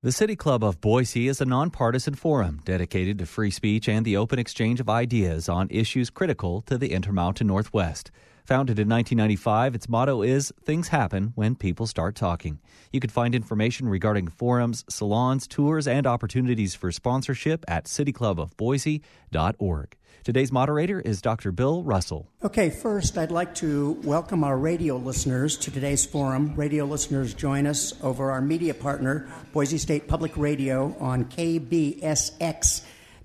The City Club of Boise is a nonpartisan forum dedicated to free speech and the open exchange of ideas on issues critical to the Intermountain Northwest. Founded in 1995, its motto is, "Things happen when people start talking." You can find information regarding forums, salons, tours, and opportunities for sponsorship at cityclubofboise.org. Today's moderator is Dr. Bill Russell. Okay, first, I'd like to welcome our radio listeners to today's forum. Radio listeners join us over our media partner, Boise State Public Radio, on KBSX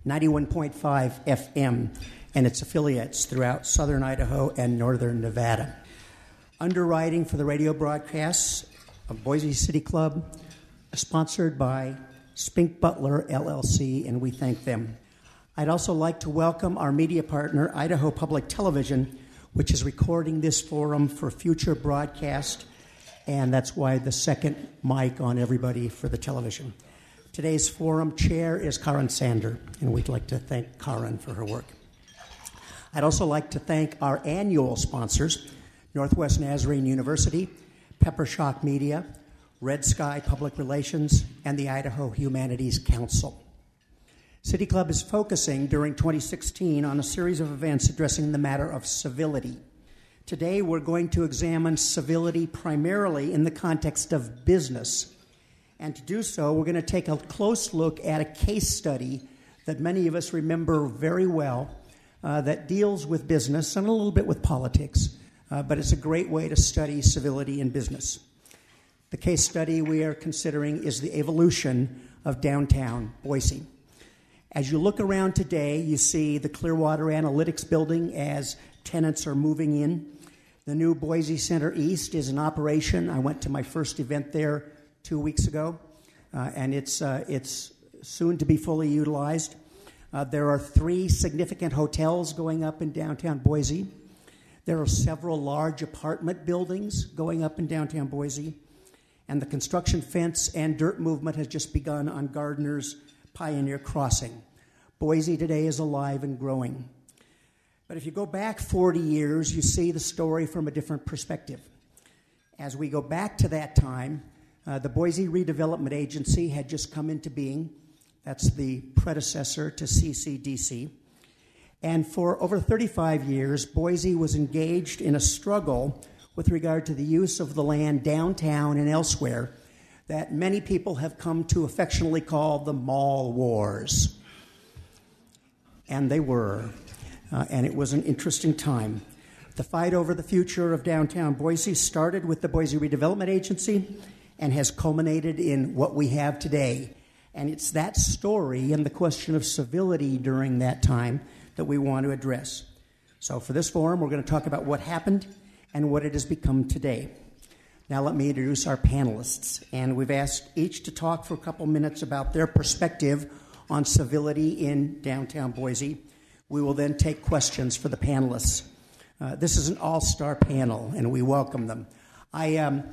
91.5 FM. And its affiliates throughout southern Idaho and northern Nevada. Underwriting for the radio broadcasts of Boise City Club, sponsored by Spink Butler, LLC, and we thank them. I'd also like to welcome our media partner, Idaho Public Television, which is recording this forum for future broadcast, and that's why the second mic on everybody for the television. Today's forum chair is Karen Sander, and we'd like to thank Karen for her work. I'd also like to thank our annual sponsors, Northwest Nazarene University, Pepper Shock Media, Red Sky Public Relations, and the Idaho Humanities Council. City Club is focusing during 2016 on a series of events addressing the matter of civility. Today, we're going to examine civility primarily in the context of business. And to do so, we're going to take a close look at a case study that many of us remember very well, that deals with business and a little bit with politics, but it's a great way to study civility in business. The case study we are considering is the evolution of downtown Boise. As you look around today, you see the Clearwater Analytics building as tenants are moving in. The new Boise Center East is in operation. I went to my first event there 2 weeks ago, and it's soon to be fully utilized. There are 3 significant hotels going up in downtown Boise. There are several large apartment buildings going up in downtown Boise. And the construction fence and dirt movement has just begun on Gardner's Pioneer Crossing. Boise today is alive and growing. But if you go back 40 years, you see the story from a different perspective. As we go back to that time, the Boise Redevelopment Agency had just come into being. That's the predecessor to CCDC. And for over 35 years, Boise was engaged in a struggle with regard to the use of the land downtown and elsewhere that many people have come to affectionately call the Mall Wars. And they were. And it was an interesting time. The fight over the future of downtown Boise started with the Boise Redevelopment Agency and has culminated in what we have today. And it's that story and the question of civility during that time that we want to address. So for this forum, we're going to talk about what happened and what it has become today. Now let me introduce our panelists. And we've asked each to talk for a couple minutes about their perspective on civility in downtown Boise. We will then take questions for the panelists. This is an all-star panel, and we welcome them. I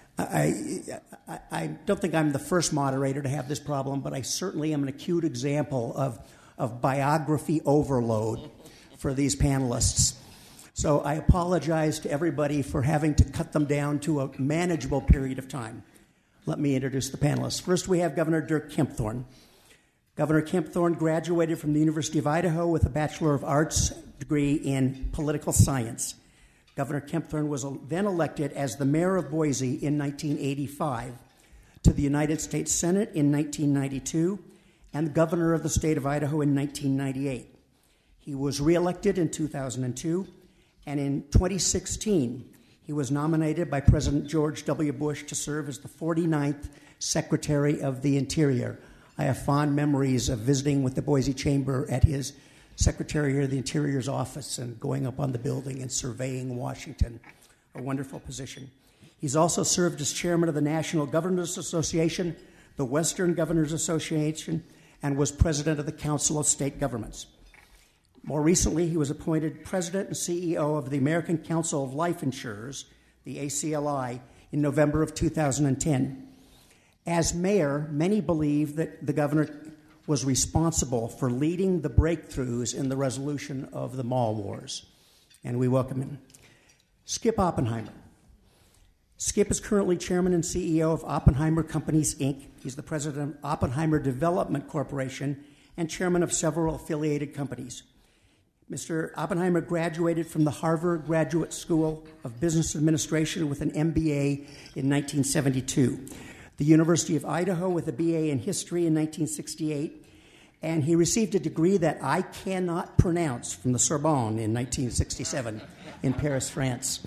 don't think I'm the first moderator to have this problem, but I certainly am an acute example of biography overload for these panelists. So I apologize to everybody for having to cut them down to a manageable period of time. Let me introduce the panelists. First, we have Governor Dirk Kempthorne. Governor Kempthorne graduated from the University of Idaho with a Bachelor of Arts degree in political science. Governor Kempthorne was then elected as the mayor of Boise in 1985, to the United States Senate in 1992, and governor of the state of Idaho in 1998. He was reelected in 2002, and in 2016, he was nominated by President George W. Bush to serve as the 49th Secretary of the Interior. I have fond memories of visiting with the Boise Chamber at his Secretary of the Interior's office and going up on the building and surveying Washington. A wonderful position. He's also served as chairman of the National Governors Association, the Western Governors Association, and was president of the Council of State Governments. More recently, he was appointed president and CEO of the American Council of Life Insurers, the ACLI, in November of 2010. As mayor, many believe that the governor was responsible for leading the breakthroughs in the resolution of the Mall Wars, and we welcome him. Skip Oppenheimer. Skip is currently chairman and CEO of Oppenheimer Companies, Inc. He's the president of Oppenheimer Development Corporation and chairman of several affiliated companies. Mr. Oppenheimer graduated from the Harvard Graduate School of Business Administration with an MBA in 1972, the University of Idaho with a BA in History in 1968, and he received a degree that I cannot pronounce from the Sorbonne in 1967 in Paris, France.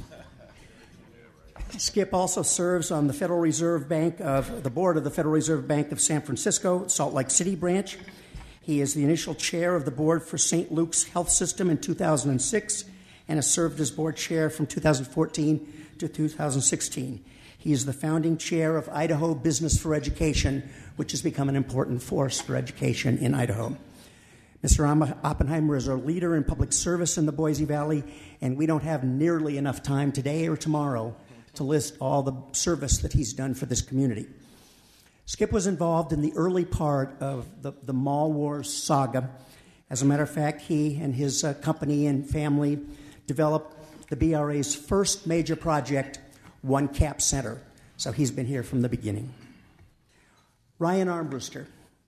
Skip also serves on the the board of the Federal Reserve Bank of San Francisco, Salt Lake City branch. He is the initial chair of the board for St. Luke's Health System in 2006 and has served as board chair from 2014 to 2016. He is the founding chair of Idaho Business for Education, which has become an important force for education in Idaho. Mr. Oppenheimer is a leader in public service in the Boise Valley, and we don't have nearly enough time today or tomorrow to list all the service that he's done for this community. Skip was involved in the early part of the Mall Wars saga. As a matter of fact, he and his company and family developed the BRA's first major project, One Cap Center. So he's been here from the beginning. Ryan Armbruster.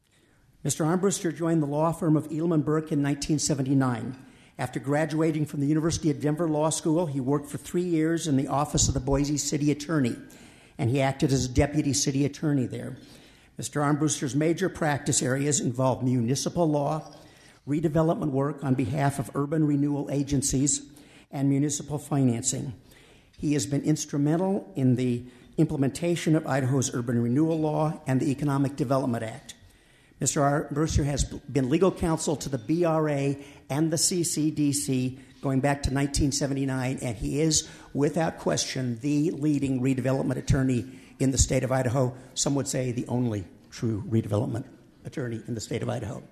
Mr. Armbruster joined the law firm of Elam & Burke in 1979. After graduating from the University of Denver Law School, he worked for 3 years in the office of the Boise City Attorney, and he acted as deputy city attorney there. Mr. Armbruster's major practice areas involve municipal law, redevelopment work on behalf of urban renewal agencies, and municipal financing. He has been instrumental in the implementation of Idaho's urban renewal law and the Economic Development Act. Mr. Armbruster has been legal counsel to the BRA and the CCDC going back to 1979, and he is, without question, the leading redevelopment attorney in the state of Idaho. Some would say the only true redevelopment attorney in the state of Idaho.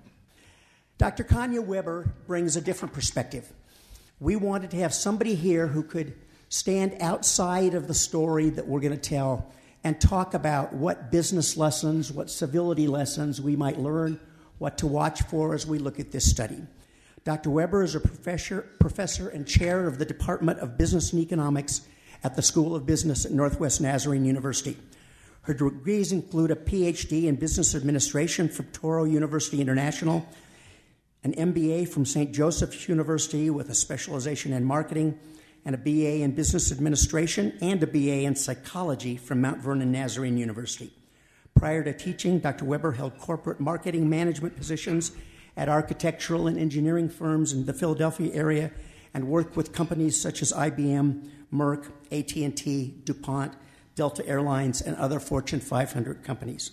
Dr. Kanya Weber brings a different perspective. We wanted to have somebody here who could stand outside of the story that we're going to tell and talk about what business lessons, what civility lessons we might learn, what to watch for as we look at this study. Dr. Weber is a professor and chair of the Department of Business and Economics at the School of Business at Northwest Nazarene University. Her degrees include a PhD in Business Administration from Touro University International, an MBA from St. Joseph's University with a specialization in marketing, and a BA in Business Administration and a BA in Psychology from Mount Vernon Nazarene University. Prior to teaching, Dr. Weber held corporate marketing management positions at architectural and engineering firms in the Philadelphia area and worked with companies such as IBM, Merck, AT&T, DuPont, Delta Airlines, and other Fortune 500 companies.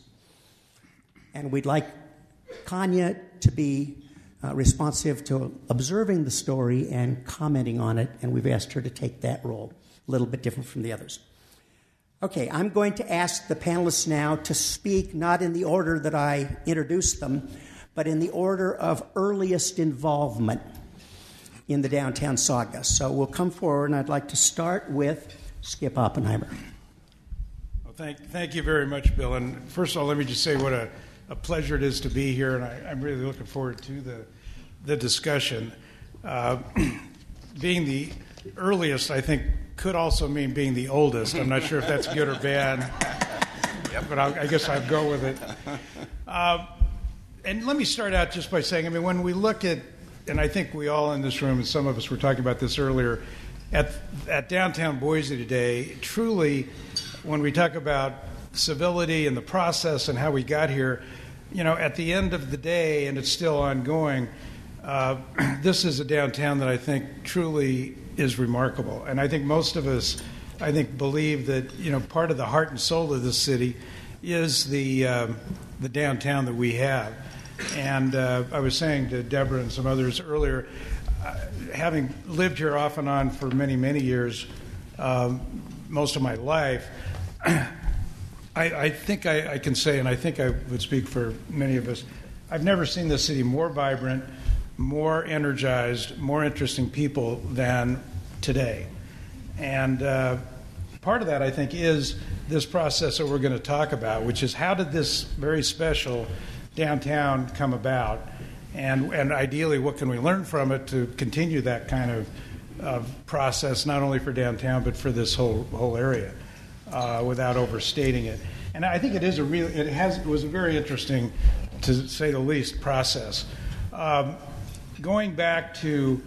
And we'd like Kanya to be responsive to observing the story and commenting on it, and we've asked her to take that role, a little bit different from the others. Okay, I'm going to ask the panelists now to speak not in the order that I introduced them, but in the order of earliest involvement in the downtown saga. So we'll come forward, and I'd like to start with Skip Oppenheimer. Well, thank you very much, Bill. And first of all, let me just say what a pleasure it is to be here, and I'm really looking forward to the discussion. Being the earliest, I think, could also mean being the oldest. I'm not sure if that's good or bad, but I guess I'll go with it. And let me start out just by saying, I mean, when we look at, and I think we all in this room, and some of us were talking about this earlier, at downtown Boise today, truly, when we talk about civility and the process and how we got here, you know, at the end of the day, and it's still ongoing, this is a downtown that I think truly is remarkable. And I think most of us, I think, believe that, you know, part of the heart and soul of this city is the downtown that we have. And I was saying to Deborah and some others earlier, having lived here off and on for many, many years, most of my life, I think I can say, and I think I would speak for many of us, I've never seen this city more vibrant, more energized, more interesting people than today. And part of that, I think, is this process that we're going to talk about, which is how did this very special downtown come about, and ideally what can we learn from it to continue that kind of process, not only for downtown but for this whole area. without overstating it. And I think it was a very interesting, to say the least, process. Going back to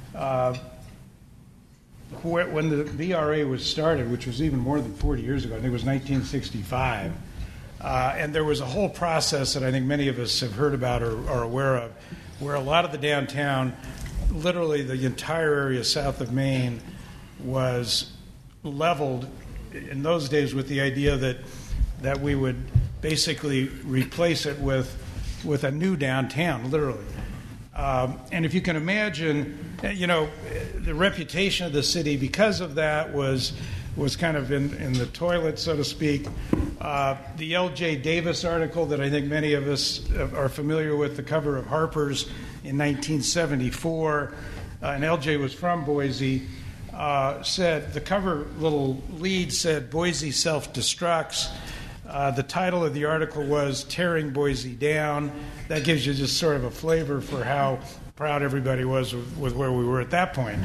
when the VRA was started, which was even more than 40 years ago, I think it was 1965, and there was a whole process that I think many of us have heard about or are aware of, where a lot of the downtown, literally the entire area south of Main, was leveled in those days with the idea that we would basically replace it with a new downtown, literally. And if you can imagine, the reputation of the city because of that was kind of in the toilet, so to speak. The L.J. Davis article that I think many of us are familiar with, the cover of Harper's in 1974, and L.J. was from Boise, said, the cover little lead said, "Boise self-destructs." The title of the article was "Tearing Boise Down." That gives you just sort of a flavor for how proud everybody was with where we were at that point.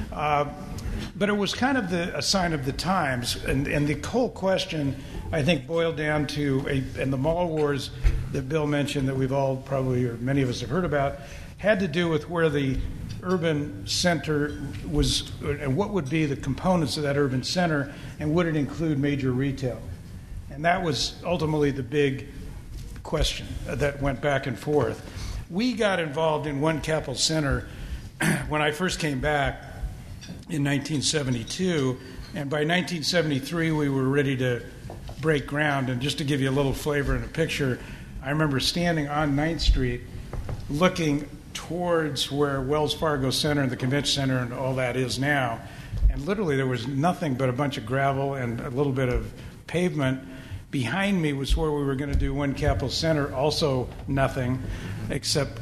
But it was kind of a sign of the times. And the whole question, I think, boiled down to, and the mall wars that Bill mentioned that we've all probably, or many of us have heard about, had to do with where the urban center was, and what would be the components of that urban center, and would it include major retail? And that was ultimately the big question that went back and forth. We got involved in One Capitol Center when I first came back in 1972, and by 1973 we were ready to break ground. And just to give you a little flavor and a picture, I remember standing on 9th Street looking towards where Wells Fargo Center and the Convention Center and all that is now, and literally there was nothing but a bunch of gravel and a little bit of pavement. Behind me was where we were going to do One Capitol Center, also nothing except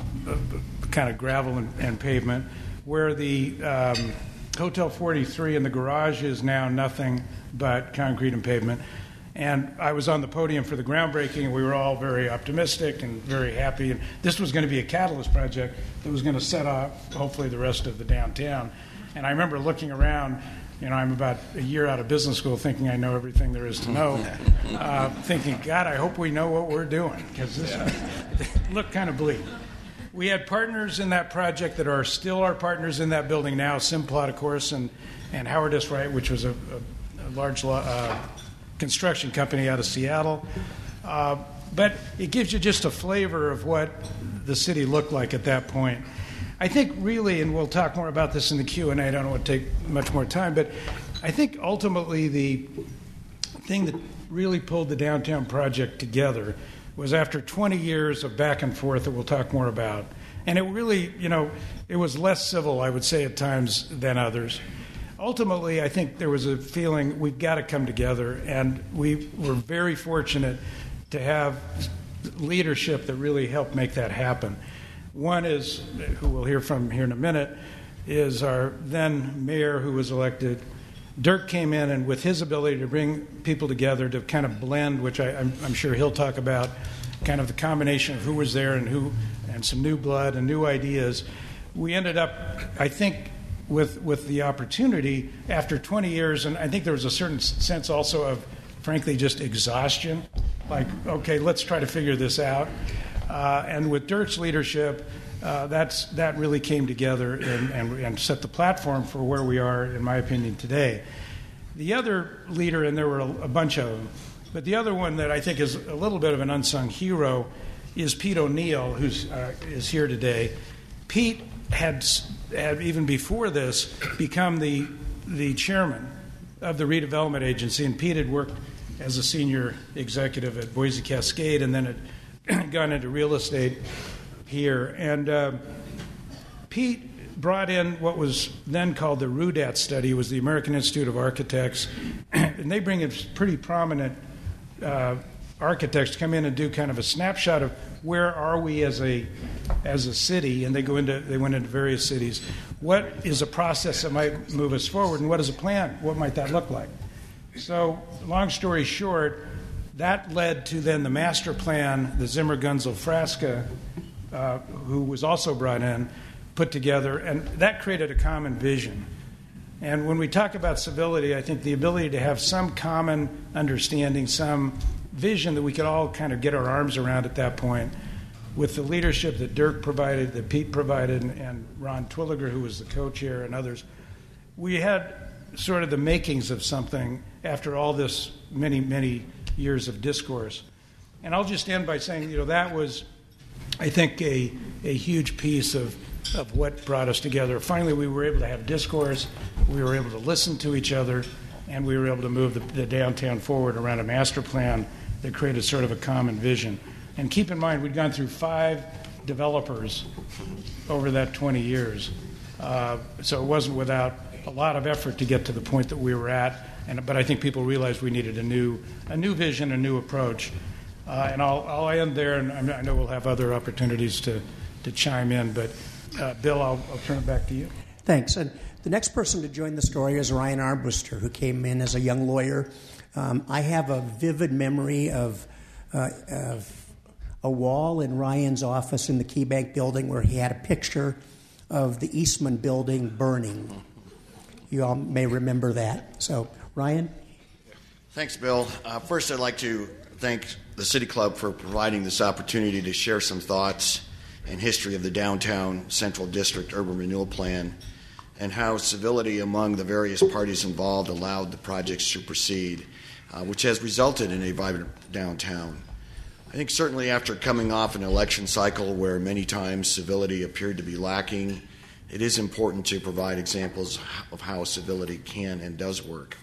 kind of gravel and pavement. Where the Hotel 43 and the garage is now nothing but concrete and pavement. And I was on the podium for the groundbreaking, and we were all very optimistic and very happy. And this was going to be a catalyst project that was going to set off, hopefully, the rest of the downtown. And I remember looking around. I'm about a year out of business school thinking I know everything there is to know, thinking, God, I hope we know what we're doing, because this looked kind of bleak. We had partners in that project that are still our partners in that building now, Simplot, of course, and Howard S. Wright, which was a large construction company out of Seattle. But it gives you just a flavor of what the city looked like at that point. I think really, and we'll talk more about this in the Q&A, I don't want to take much more time, but I think ultimately the thing that really pulled the downtown project together was after 20 years of back and forth that we'll talk more about. And it really, it was less civil, I would say, at times than others. Ultimately, I think there was a feeling we've got to come together, and we were very fortunate to have leadership that really helped make that happen. One is, who we'll hear from here in a minute, is our then mayor who was elected. Dirk came in, and with his ability to bring people together to kind of blend, which I'm sure he'll talk about, kind of the combination of who was there and some new blood and new ideas, we ended up, I think, with the opportunity after 20 years, and I think there was a certain sense also of, frankly, just exhaustion. Like, okay, let's try to figure this out. And with Dirk's leadership, that really came together and set the platform for where we are, in my opinion, today. The other leader, and there were a bunch of them, but the other one that I think is a little bit of an unsung hero is Pete O'Neill, who is here today. Pete had even before this become the chairman of the redevelopment agency, and Pete had worked as a senior executive at Boise Cascade and then had gone into real estate here. And Pete brought in what was then called the RUDAT study. It was the American Institute of Architects, and they bring in pretty prominent architects to come in and do kind of a snapshot of where are we as a city, and they went into various cities. What is a process that might move us forward, and what is a plan? What might that look like? So, long story short, that led to then the master plan, the Zimmer Gunzel Frasca, who was also brought in, put together, and that created a common vision. And when we talk about civility, I think the ability to have some common understanding, some vision that we could all kind of get our arms around at that point, with the leadership that Dirk provided, that Pete provided, and Ron Twilliger, who was the co-chair, and others, we had sort of the makings of something after all this many, many years of discourse. And I'll just end by saying, that was, I think, a huge piece of what brought us together. Finally, we were able to have discourse, we were able to listen to each other, and we were able to move the downtown forward around a master plan that created sort of a common vision. And keep in mind, we'd gone through 5 developers over that 20 years. So it wasn't without a lot of effort to get to the point that we were at. But I think people realized we needed a new vision, a new approach. And I'll end there, and I know we'll have other opportunities to chime in. But Bill, I'll turn it back to you. Thanks. And the next person to join the story is Ryan Armbruster, who came in as a young lawyer. I have a vivid memory of a wall in Ryan's office in the KeyBank building where he had a picture of the Eastman building burning. You all may remember that. So, Ryan? Thanks, Bill. First, I'd like to thank the City Club for providing this opportunity to share some thoughts and history of the Downtown Central District Urban Renewal Plan and how civility among the various parties involved allowed the projects to proceed, which has resulted in a vibrant downtown. I think certainly after coming off an election cycle where many times civility appeared to be lacking, it is important to provide examples of how civility can and does work.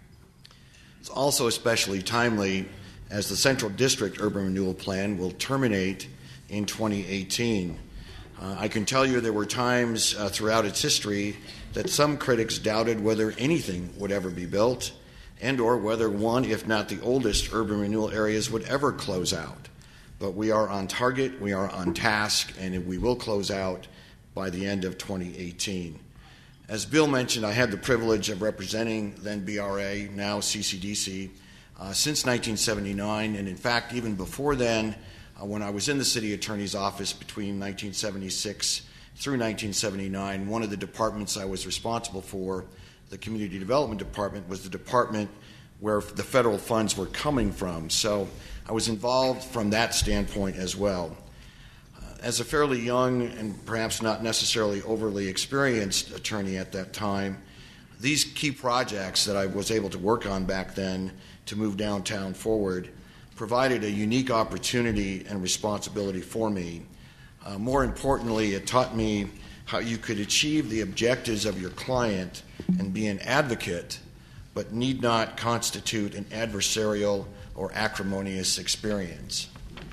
It's also especially timely as the Central District Urban Renewal Plan will terminate in 2018. I can tell you there were times throughout its history that some critics doubted whether anything would ever be built and or whether one, if not the oldest urban renewal areas would ever close out. But we are on target, we are on task, and we will close out by the end of 2018. As Bill mentioned, I had the privilege of representing then BRA, now CCDC, since 1979, and in fact, even before then, when I was in the city attorney's office between 1976 through 1979, one of the departments I was responsible for, the Community Development Department, was the department where the federal funds were coming from. So I was involved from that standpoint as well. As a fairly young and perhaps not necessarily overly experienced attorney at that time, these key projects that I was able to work on back then to move downtown forward provided a unique opportunity and responsibility for me. More importantly, it taught me how you could achieve the objectives of your client and be an advocate, but need not constitute an adversarial or acrimonious experience.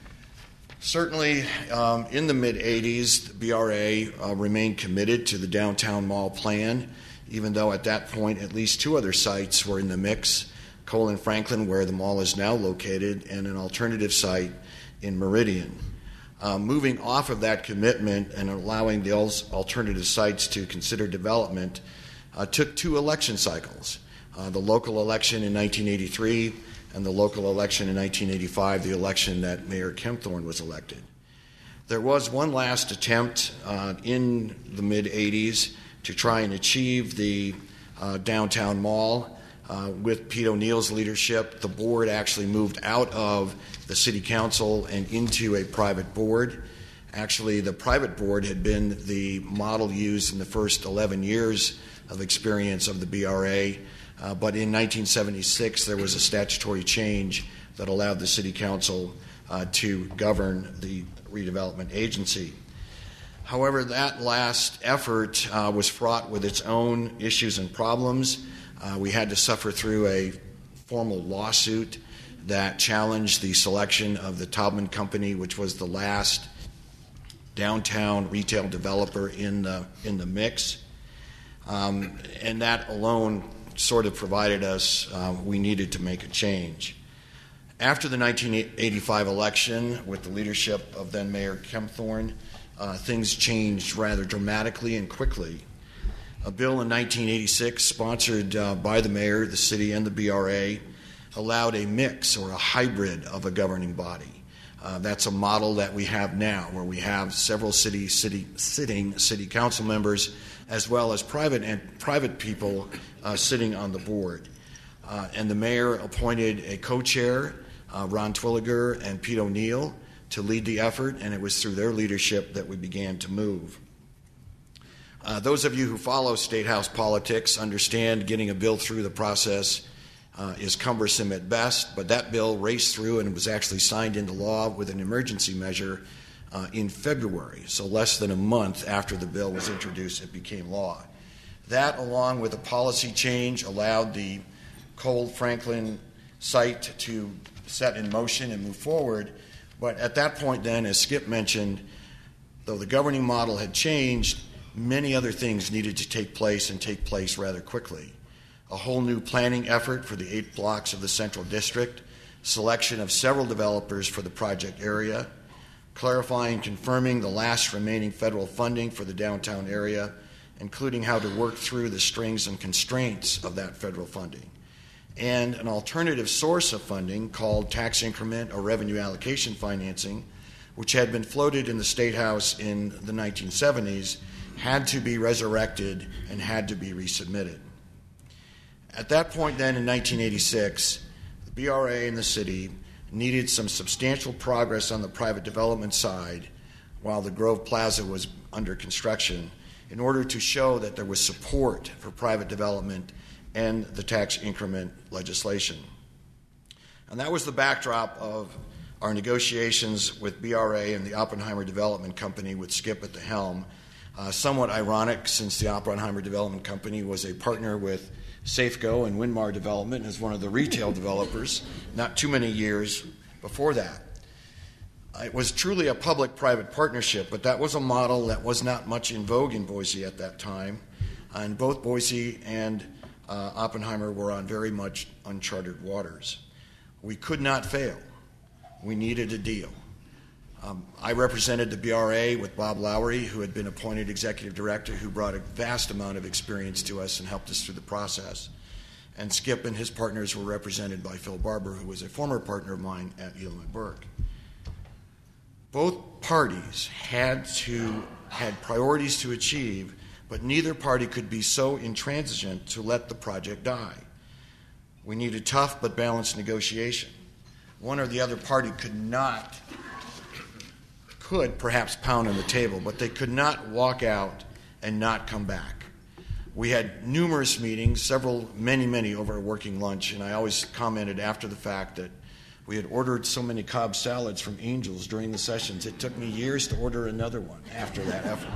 Certainly, in the mid-'80s, the BRA remained committed to the downtown mall plan, even though at that point at least 2 other sites were in the mix, Cole and Franklin, where the mall is now located, and an alternative site in Meridian. Moving off of that commitment and allowing the alternative sites to consider development took 2 election cycles, the local election in 1983 and the local election in 1985, the election that Mayor Kempthorne was elected. There was one last attempt in the mid-'80s to try and achieve the downtown mall. With Pete O'Neill's leadership, the board actually moved out of the city council and into a private board. Actually, the private board had been the model used in the first 11 years of experience of the BRA, but in 1976 there was a statutory change that allowed the city council to govern the redevelopment agency. However, that last effort was fraught with its own issues and problems. We had to suffer through a formal lawsuit that challenged the selection of the Taubman Company, which was the last downtown retail developer in the mix. And that alone sort of provided us, we needed to make a change. After the 1985 election, with the leadership of then Mayor Kempthorne, things changed rather dramatically and quickly. A bill in 1986, sponsored by the mayor, the city, and the BRA, allowed a mix or a hybrid of a governing body. That's a model that we have now, where we have several sitting city council members, as well as private people sitting on the board. And the mayor appointed a co-chair, Ron Twilliger and Pete O'Neill, to lead the effort, and it was through their leadership that we began to move. Those of you who follow State House politics understand getting a bill through the process is cumbersome at best, but that bill raced through and was actually signed into law with an emergency measure in February. So less than a month after the bill was introduced, it became law. That, along with a policy change, allowed the Cole-Franklin site to set in motion and move forward. But at that point then, as Skip mentioned, though the governing model had changed, many other things needed to take place and take place rather quickly. A whole new planning effort for the 8 blocks of the Central District, selection of several developers for the project area, clarifying and confirming the last remaining federal funding for the downtown area, including how to work through the strings and constraints of that federal funding, and an alternative source of funding called tax increment or revenue allocation financing, which had been floated in the State House in the 1970s, had to be resurrected and had to be resubmitted. At that point then in 1986, the BRA and the city needed some substantial progress on the private development side while the Grove Plaza was under construction in order to show that there was support for private development and the tax increment legislation. And that was the backdrop of our negotiations with BRA and the Oppenheimer Development Company with Skip at the helm. Somewhat ironic, since the Oppenheimer Development Company was a partner with Safeco and Winmar Development as one of the retail developers not too many years before that. It was truly a public-private partnership, but that was a model that was not much in vogue in Boise at that time, and both Boise and Oppenheimer were on very much uncharted waters. We could not fail. We needed a deal. I represented the BRA with Bob Lowry, who had been appointed executive director, who brought a vast amount of experience to us and helped us through the process. And Skip and his partners were represented by Phil Barber, who was a former partner of mine at Elam & Burke. Both parties had priorities to achieve, but neither party could be so intransigent to let the project die. We needed tough but balanced negotiation. One or the other party could perhaps pound on the table, but they could not walk out and not come back. We had numerous meetings, many over a working lunch, and I always commented after the fact that we had ordered so many Cobb salads from Angels during the sessions, it took me years to order another one after that effort.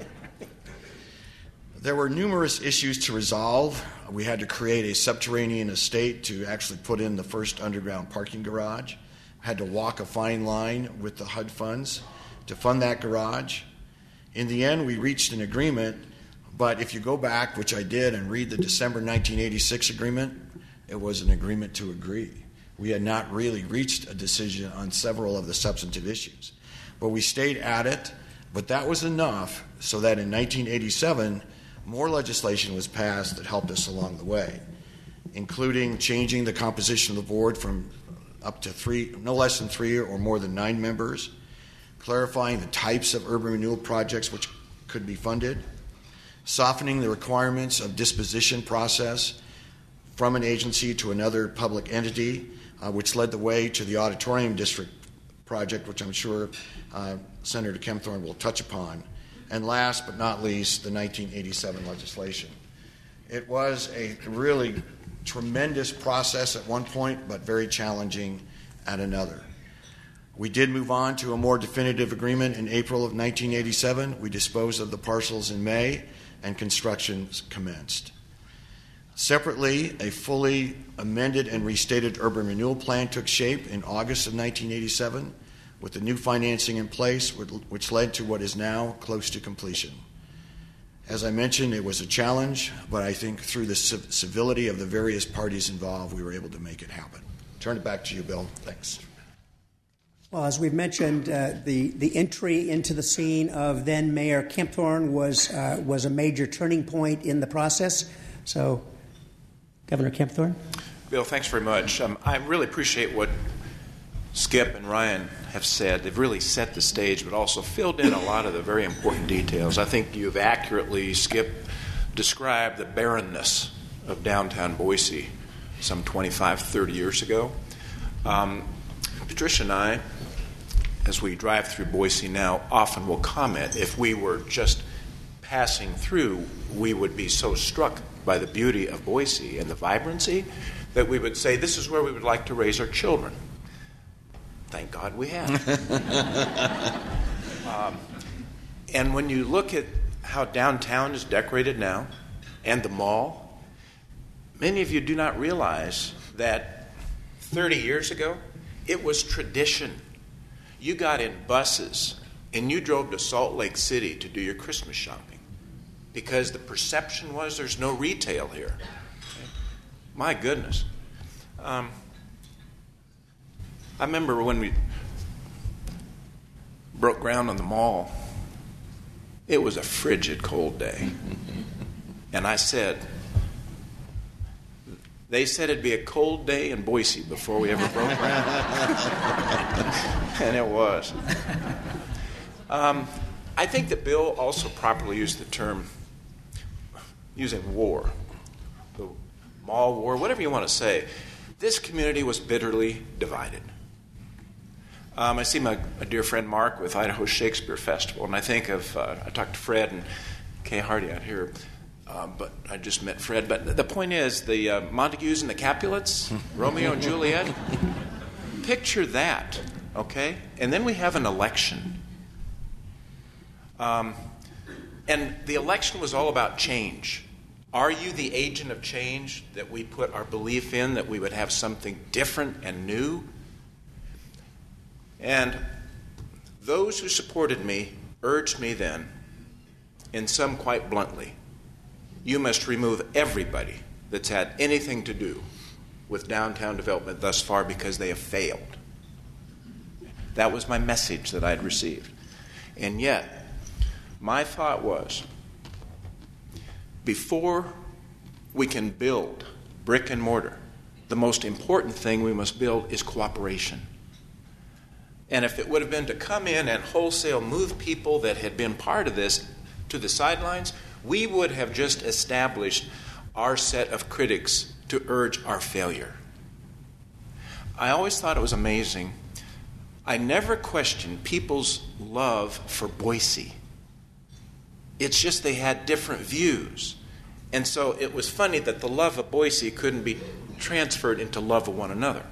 There were numerous issues to resolve. We had to create a subterranean estate to actually put in the first underground parking garage. Had to walk a fine line with the HUD funds to fund that garage. In the end, we reached an agreement, but if you go back, which I did, and read the December 1986 agreement, it was an agreement to agree. We had not really reached a decision on several of the substantive issues. But we stayed at it, but that was enough so that in 1987, more legislation was passed that helped us along the way, including changing the composition of the board from up to no less than 3 or more than 9 members, clarifying the types of urban renewal projects which could be funded, softening the requirements of disposition process from an agency to another public entity, which led the way to the Auditorium District project, which I'm sure Senator Kempthorne will touch upon, and last but not least, the 1987 legislation. It was a really tremendous process at one point, but very challenging at another. We did move on to a more definitive agreement in April of 1987. We disposed of the parcels in May, and construction commenced. Separately, a fully amended and restated urban renewal plan took shape in August of 1987 with the new financing in place, which led to what is now close to completion. As I mentioned, it was a challenge, but I think through the civility of the various parties involved, we were able to make it happen. Turn it back to you, Bill. Thanks. Well, as we've mentioned, the entry into the scene of then Mayor Kempthorne was a major turning point in the process. So, Governor Kempthorne. Bill, thanks very much. I really appreciate what Skip and Ryan have said, they've really set the stage, but also filled in a lot of the very important details. I think you've accurately, Skip, described the barrenness of downtown Boise some 25, 30 years ago. Patricia and I, as we drive through Boise now, often will comment, if we were just passing through, we would be so struck by the beauty of Boise and the vibrancy that we would say, this is where we would like to raise our children. Thank God we have. And when you look at how downtown is decorated now, and the mall, many of you do not realize that 30 years ago, it was tradition. You got in buses and you drove to Salt Lake City to do your Christmas shopping because the perception was there's no retail here. Okay? My goodness. I remember when we broke ground on the mall, it was a frigid cold day. And I said, they said it'd be a cold day in Boise before we ever broke ground. And it was. I think that Bill also properly used the term, using war, the mall war, whatever you want to say. This community was bitterly divided. I see my dear friend Mark with Idaho Shakespeare Festival, and I think of, I talked to Fred and Kay Hardy out here, but I just met Fred. But the point is, the Montagues and the Capulets, Romeo and Juliet, picture that, okay? And then we have an election. And the election was all about change. Are you the agent of change that we put our belief in, that we would have something different and new? And those who supported me urged me then, and some quite bluntly, you must remove everybody that's had anything to do with downtown development thus far because they have failed. That was my message that I had received. And yet, my thought was, before we can build brick and mortar, the most important thing we must build is cooperation. And if it would have been to come in and wholesale move people that had been part of this to the sidelines, we would have just established our set of critics to urge our failure. I always thought it was amazing. I never questioned people's love for Boise. It's just they had different views. And so it was funny that the love of Boise couldn't be transferred into love of one another.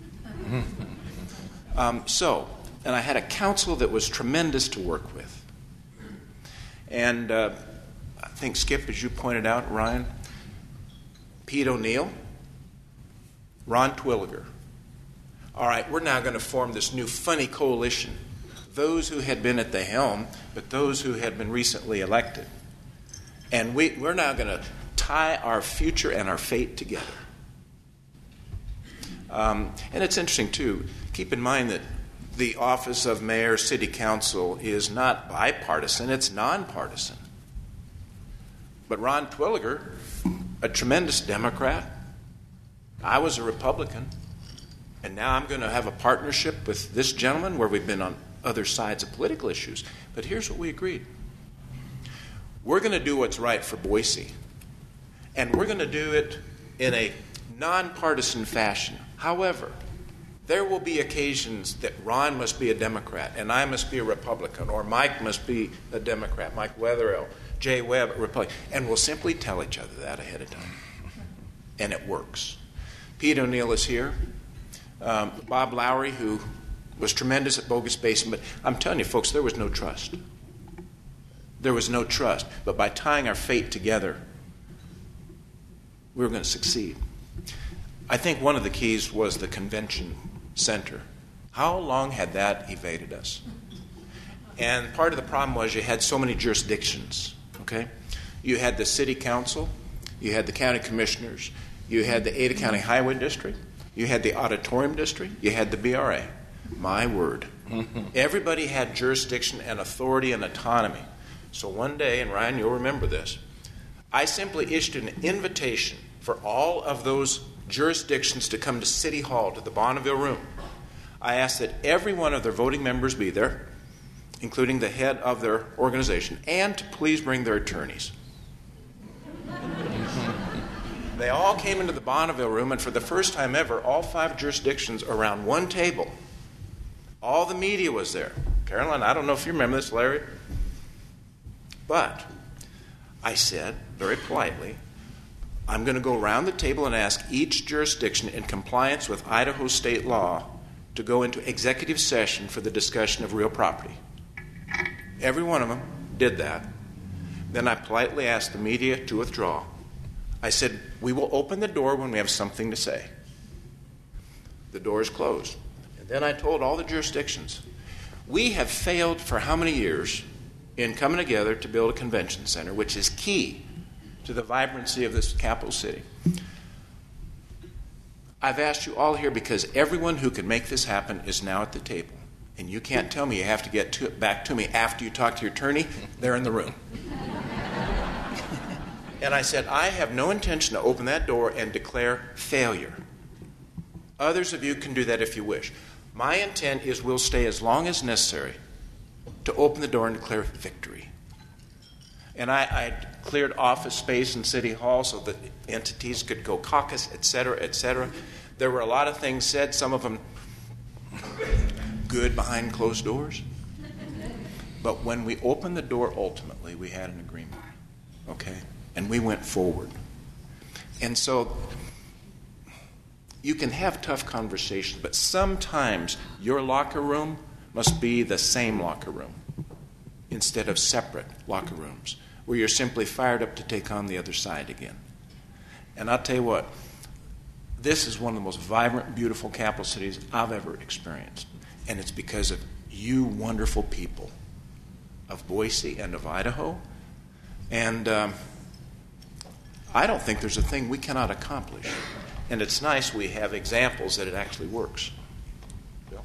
And I had a council that was tremendous to work with. And I think, Skip, as you pointed out, Ryan, Pete O'Neill, Ron Twilliger. All right, we're now going to form this new funny coalition. Those who had been at the helm, but those who had been recently elected. And we're now going to tie our future and our fate together. And it's interesting, too. Keep in mind that the office of mayor, city council is not bipartisan, it's nonpartisan. But Ron Twilliger, a tremendous Democrat, I was a Republican, and now I'm going to have a partnership with this gentleman where we've been on other sides of political issues. But here's what we agreed. We're going to do what's right for Boise, and we're going to do it in a nonpartisan fashion. However, there will be occasions that Ron must be a Democrat and I must be a Republican, or Mike must be a Democrat, Mike Wetherill, Jay Webb, a Republican, and we'll simply tell each other that ahead of time. And it works. Pete O'Neill is here. Bob Lowry, who was tremendous at Bogus Basin, but I'm telling you, folks, there was no trust. There was no trust. But by tying our fate together, we were going to succeed. I think one of the keys was the convention center. How long had that evaded us? And part of the problem was you had so many jurisdictions, okay? You had the city council, you had the county commissioners, you had the Ada County Highway District, you had the Auditorium District, you had the BRA. My word. Everybody had jurisdiction and authority and autonomy. So one day, and Ryan, you'll remember this, I simply issued an invitation for all of those jurisdictions to come to City Hall, to the Bonneville Room. I asked that every one of their voting members be there, including the head of their organization, and to please bring their attorneys. They all came into the Bonneville room, and for the first time ever, all 5 jurisdictions around one table. All the media was there. Carolyn, I don't know if you remember this, Larry. But I said, very politely, I'm going to go around the table and ask each jurisdiction in compliance with Idaho state law to go into executive session for the discussion of real property. Every one of them did that. Then I politely asked the media to withdraw. I said, we will open the door when we have something to say. The door is closed. And then I told all the jurisdictions, we have failed for how many years in coming together to build a convention center, which is key to the vibrancy of this capital city. I've asked you all here because everyone who can make this happen is now at the table. And you can't tell me you have to get back to me after you talk to your attorney. They're in the room. And I said, I have no intention to open that door and declare failure. Others of you can do that if you wish. My intent is we'll stay as long as necessary to open the door and declare victory. And I cleared office space in City Hall so that entities could go caucus, et cetera, et cetera. There were a lot of things said, some of them good behind closed doors. But when we opened the door, ultimately, we had an agreement. Okay? And we went forward. And so you can have tough conversations, but sometimes your locker room must be the same locker room instead of separate locker rooms where you're simply fired up to take on the other side again. And I'll tell you what, this is one of the most vibrant, beautiful capital cities I've ever experienced. And it's because of you wonderful people of Boise and of Idaho. And I don't think there's a thing we cannot accomplish. And it's nice we have examples that it actually works. Bill?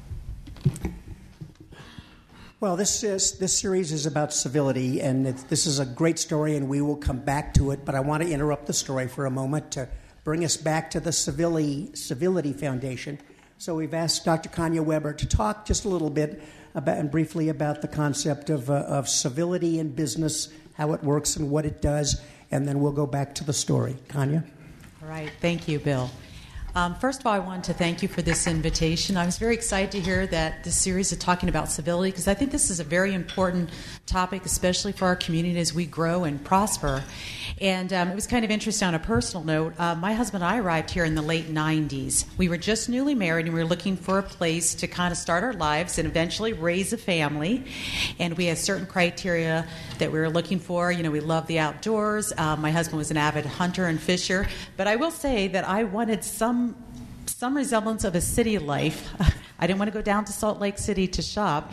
Well, this series is about civility, and this is a great story, and we will come back to it. But I want to interrupt the story for a moment to bring us back to the Civility Foundation. So we've asked Dr. Kanya Weber to talk just a little bit about and briefly about the concept of civility in business, how it works and what it does, and then we'll go back to the story. Kanya? All right. Thank you, Bill. First of all, I wanted to thank you for this invitation. I was very excited to hear that this series is talking about civility because I think this is a very important topic, especially for our community as we grow and prosper. And it was kind of interesting on a personal note. My husband and I arrived here in the late 90s. We were just newly married and we were looking for a place to kind of start our lives and eventually raise a family. And we had certain criteria that we were looking for. You know, we love the outdoors. My husband was an avid hunter and fisher. But I will say that I wanted some resemblance of a city life. I didn't want to go down to Salt Lake City to shop.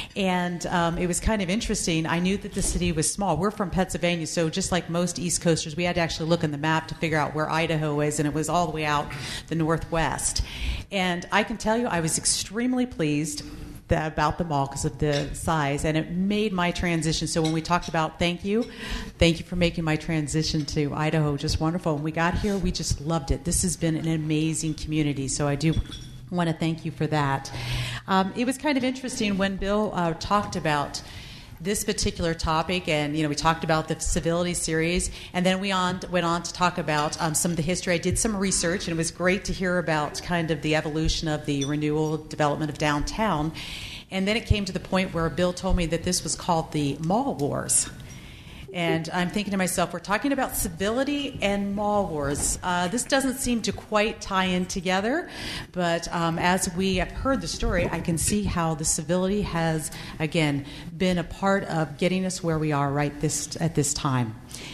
And it was kind of interesting. I knew that the city was small. We're from Pennsylvania, so just like most East Coasters, we had to actually look on the map to figure out where Idaho is, and it was all the way out the northwest. And I can tell you I was extremely pleased about the mall because of the size, and it made my transition. So when we talked about thank you for making my transition to Idaho just wonderful. When we got here, we just loved it. This has been an amazing community, so I do want to thank you for that. It was kind of interesting when Bill talked about this particular topic, and we talked about the civility series, and then we went on to talk about some of the history. I did some research, and it was great to hear about kind of the evolution of the renewal development of downtown. And then it came to the point where Bill told me that this was called the Mall Wars. And I'm thinking to myself, we're talking about civility and mall wars. This doesn't seem to quite tie in together, but as we have heard the story, I can see how the civility has, again, been a part of getting us where we are at this time.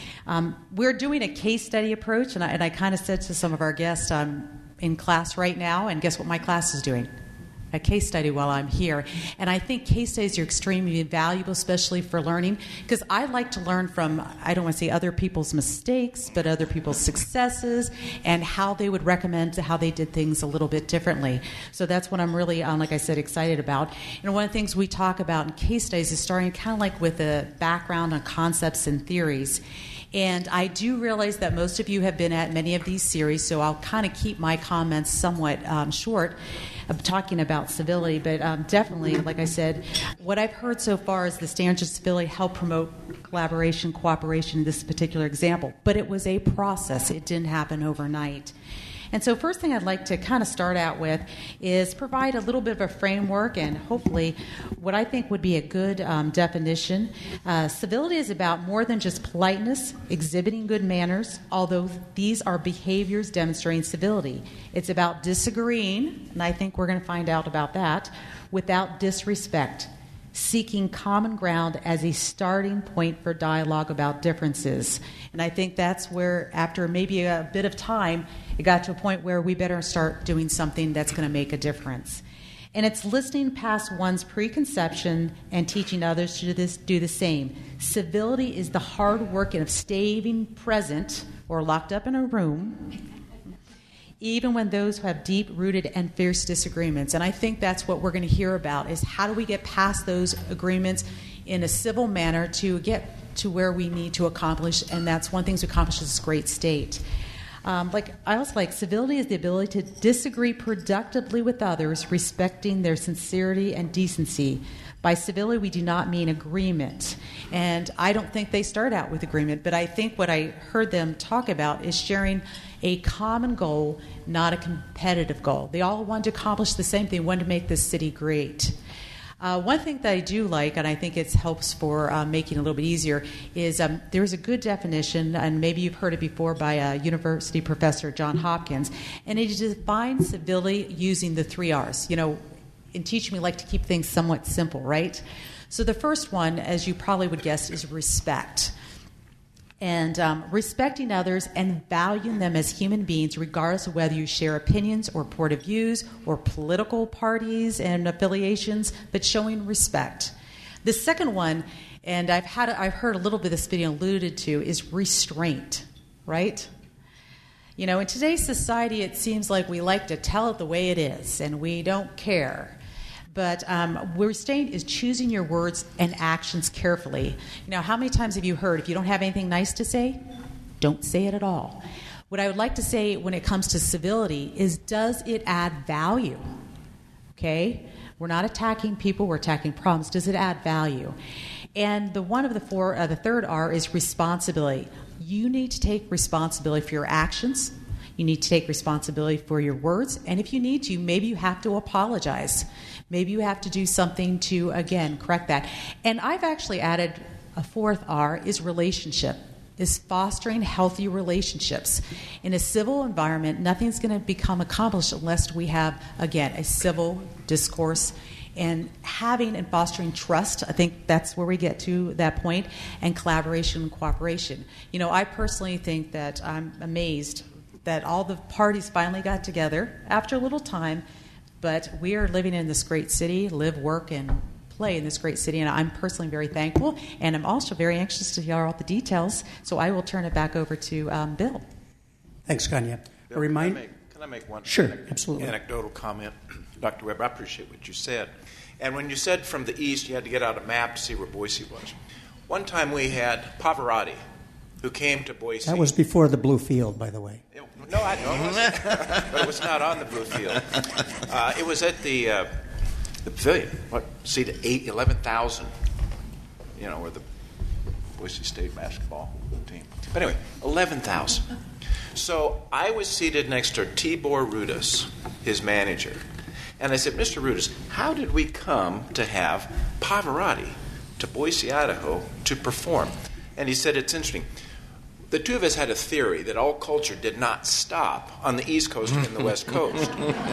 We're doing a case study approach, and I kind of said to some of our guests, I'm in class right now, and guess what my class is doing? A case study while I'm here. And I think case studies are extremely valuable, especially for learning, because I like to learn from, I don't want to say other people's mistakes, but other people's successes and how they would recommend how they did things a little bit differently. So that's what I'm really, like I said, excited about. And one of the things we talk about in case studies is starting kind of like with a background on concepts and theories. And I do realize that most of you have been at many of these series, so I'll kind of keep my comments somewhat short. talking about civility, but definitely, like I said, what I've heard so far is the standards of civility help promote collaboration, cooperation in this particular example. But it was a process. It didn't happen overnight. And so first thing I'd like to kind of start out with is provide a little bit of a framework and hopefully what I think would be a good definition. Civility is about more than just politeness, exhibiting good manners, although these are behaviors demonstrating civility. It's about disagreeing, and I think we're going to find out about that, without disrespect, seeking common ground as a starting point for dialogue about differences. And I think that's where, after maybe a bit of time, it got to a point where we better start doing something that's going to make a difference. And it's listening past one's preconception and teaching others to do the same. Civility is the hard work of staying present or locked up in a room, even when those who have deep-rooted and fierce disagreements. And I think that's what we're going to hear about, is how do we get past those agreements in a civil manner to get to where we need to accomplish, and that's one thing to accomplish this great state. I also like civility is the ability to disagree productively with others, respecting their sincerity and decency. By civility, we do not mean agreement. And I don't think they start out with agreement, but I think what I heard them talk about is sharing a common goal, not a competitive goal. They all want to accomplish the same thing, want to make this city great. One thing that I do like, and I think it helps for making it a little bit easier, is there's a good definition, and maybe you've heard it before, by a university professor, John Hopkins, and it defines civility using the 3 R's. You know, in teaching, we like to keep things somewhat simple, right? So the first one, as you probably would guess, is respect. And respecting others and valuing them as human beings, regardless of whether you share opinions or point of views or political parties and affiliations, but showing respect. The second one, and I've heard a little bit of this being alluded to, is restraint, right? You know, in today's society, it seems like we like to tell it the way it is, and we don't care. But restraint is choosing your words and actions carefully. You know, how many times have you heard, if you don't have anything nice to say, don't say it at all? What I would like to say when it comes to civility is, does it add value? Okay? We're not attacking people, we're attacking problems. Does it add value? And the third R is responsibility. You need to take responsibility for your actions. You need to take responsibility for your words. And if you need to, maybe you have to apologize. Maybe you have to do something to, again, correct that. And I've actually added a fourth R, is relationship, is fostering healthy relationships. In a civil environment, nothing's going to become accomplished unless we have, again, a civil discourse. And having and fostering trust, I think that's where we get to that point, and collaboration and cooperation. You know, I personally think that I'm amazed that all the parties finally got together after a little time, but we are living in this great city, live, work, and play in this great city, and I'm personally very thankful, and I'm also very anxious to hear all the details, so I will turn it back over to Bill. Thanks, Kanya. Bill, can I make one absolutely. Anecdotal comment? Dr. Webb, I appreciate what you said. And when you said from the east you had to get out a map to see where Boise was, one time we had Pavarotti, who came to Boise. That was before the Blue Field, by the way. No, I know it wasn't. But it was not on the Blue Field. It was at the pavilion. Seated 11,000. You know, where the Boise State basketball team. But anyway, 11,000. So I was seated next to Tibor Rudis, his manager, and I said, "Mr. Rudis, how did we come to have Pavarotti to Boise, Idaho, to perform?" And he said, "It's interesting. The two of us had a theory that all culture did not stop on the East Coast and the West Coast."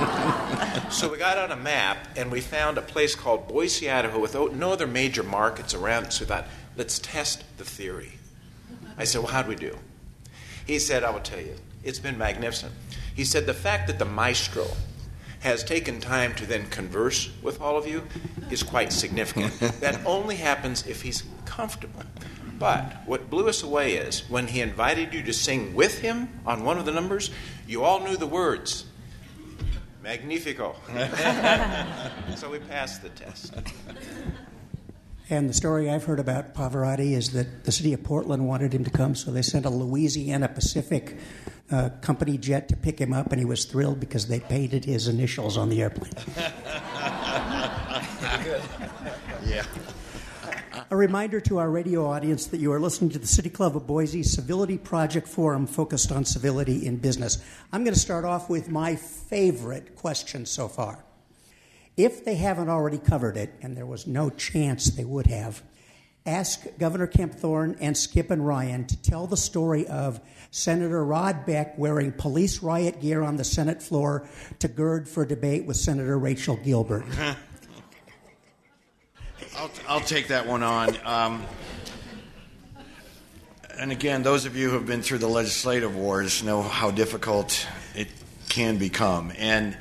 So we got on a map, and we found a place called Boise, Idaho, with no other major markets around. So we thought, let's test the theory. I said, "Well, how'd we do?" He said, "I will tell you, it's been magnificent." He said, "The fact that the maestro has taken time to then converse with all of you is quite significant. That only happens if he's comfortable. But what blew us away is when he invited you to sing with him on one of the numbers, you all knew the words. Magnifico." So we passed the test. And the story I've heard about Pavarotti is that the city of Portland wanted him to come, so they sent a Louisiana Pacific company jet to pick him up, and he was thrilled because they painted his initials on the airplane. Yeah. A reminder to our radio audience that you are listening to the City Club of Boise Civility Project Forum focused on civility in business. I'm going to start off with my favorite question so far. If they haven't already covered it, and there was no chance they would have, ask Governor Kempthorne and Skip and Ryan to tell the story of Senator Rod Beck wearing police riot gear on the Senate floor to gird for debate with Senator Rachel Gilbert. I'll take that one on. And again, those of you who have been through the legislative wars know how difficult it can become. And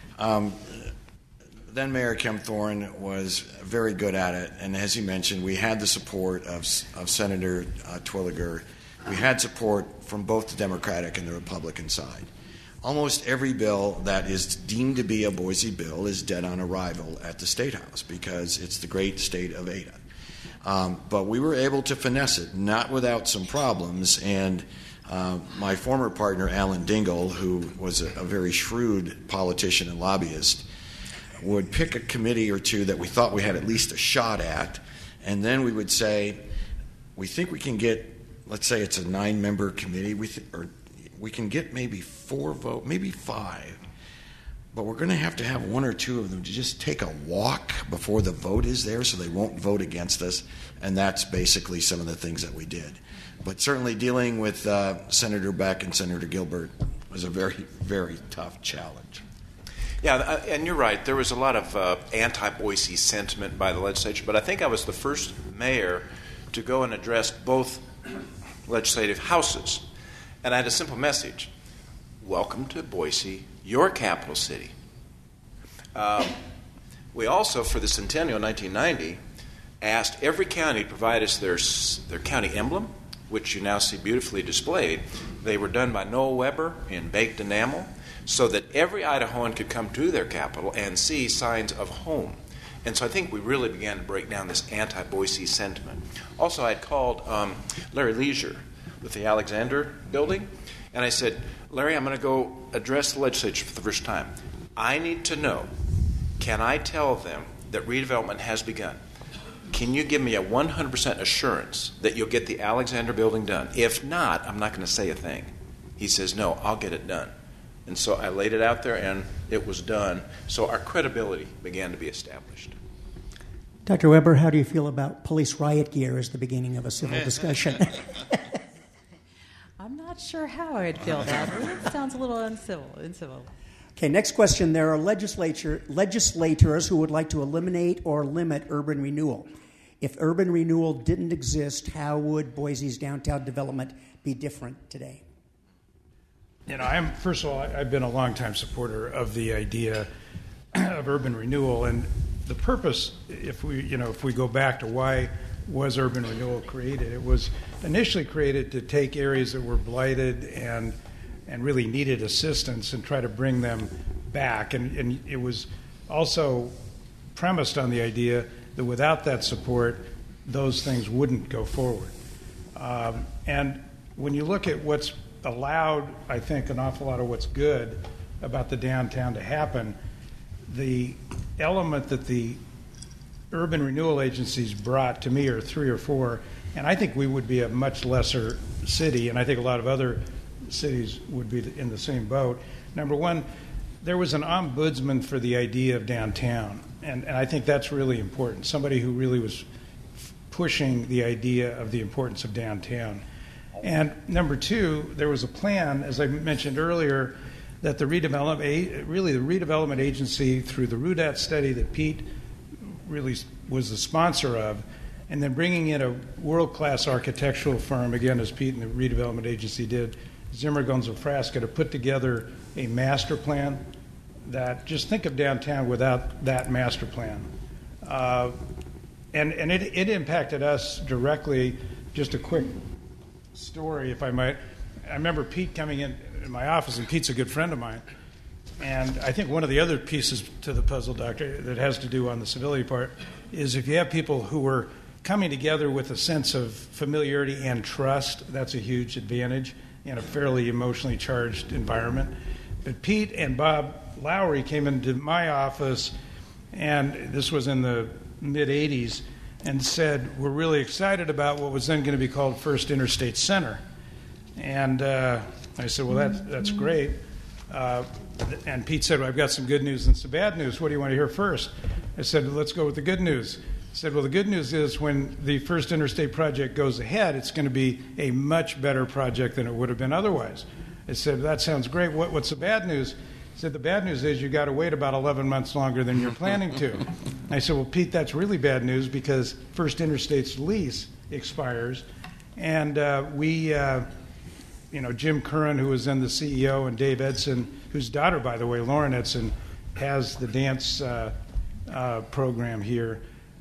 then Mayor Kempthorne was very good at it. And as he mentioned, we had the support of Senator Twilliger. We had support from both the Democratic and the Republican side. Almost every bill that is deemed to be a Boise bill is dead on arrival at the State House because it's the great state of Ada. But we were able to finesse it, not without some problems. And my former partner, Alan Dingle, who was a very shrewd politician and lobbyist, would pick a committee or two that we thought we had at least a shot at, and then we would say, we think we can get, let's say it's a 9-member committee, we can get maybe 4 votes, maybe 5, but we're going to have 1 or 2 of them to just take a walk before the vote is there so they won't vote against us, and that's basically some of the things that we did. But certainly dealing with Senator Beck and Senator Gilbert was a very, very tough challenge. Yeah, and you're right. There was a lot of anti-Boise sentiment by the legislature, but I think I was the first mayor to go and address both legislative houses. And I had a simple message. Welcome to Boise, your capital city. We also, for the centennial 1990, asked every county to provide us their county emblem, which you now see beautifully displayed. They were done by Noel Weber in baked enamel, so that every Idahoan could come to their capital and see signs of home. And so I think we really began to break down this anti-Boise sentiment. Also, I had called Larry Leisure with the Alexander building, and I said, Larry, I'm going to go address the legislature for the first time. I need to know, can I tell them that redevelopment has begun? Can you give me a 100% assurance that you'll get the Alexander building done? If not, I'm not going to say a thing. He says, no, I'll get it done. And so I laid it out there, and it was done. So our credibility began to be established. Dr. Weber, how do you feel about police riot gear as the beginning of a civil discussion? I'm not sure how I'd feel about it. It sounds a little uncivil. Okay, next question. There are legislators who would like to eliminate or limit urban renewal. If urban renewal didn't exist, how would Boise's downtown development be different today? You know, first of all, I've been a longtime supporter of the idea of urban renewal, and the purpose, if we go back to why was urban renewal created, it was initially created to take areas that were blighted and really needed assistance and try to bring them back, and it was also premised on the idea that without that support, those things wouldn't go forward. And when you look at what's allowed, I think, an awful lot of what's good about the downtown to happen, the element that the urban renewal agencies brought to me are 3 or 4, and I think we would be a much lesser city, and I think a lot of other cities would be in the same boat. Number one, there was an ombudsman for the idea of downtown, and I think that's really important, somebody who really was pushing the idea of the importance of downtown. And number 2, there was a plan, as I mentioned earlier, that the redevelopment agency, through the RUDAT study that Pete really was the sponsor of, and then bringing in a world-class architectural firm, again, as Pete and the redevelopment agency did, Zimmer Gonzalez Frasca, to put together a master plan that, just think of downtown without that master plan. And it impacted us directly. Just a quick story, if I might. I remember Pete coming in my office, and Pete's a good friend of mine. And I think one of the other pieces to the puzzle, Doctor, that has to do on the civility part, is if you have people who are coming together with a sense of familiarity and trust, that's a huge advantage. in a fairly emotionally charged environment. But Pete and Bob Lowry came into my office, and this was in the mid-'80s, and said, we're really excited about what was then going to be called First Interstate Center. And I said, well, that's great. And Pete said, well, I've got some good news and some bad news. What do you want to hear first? I said, let's go with the good news. He said, well, the good news is when the First Interstate project goes ahead, it's going to be a much better project than it would have been otherwise. I said, that sounds great. What's the bad news? He said, the bad news is you got to wait about 11 months longer than you're planning to. I said, well, Pete, that's really bad news because First Interstate's lease expires. And Jim Curran, who was then the CEO, and Dave Edson, whose daughter, by the way, Lauren Edson, has the dance program here.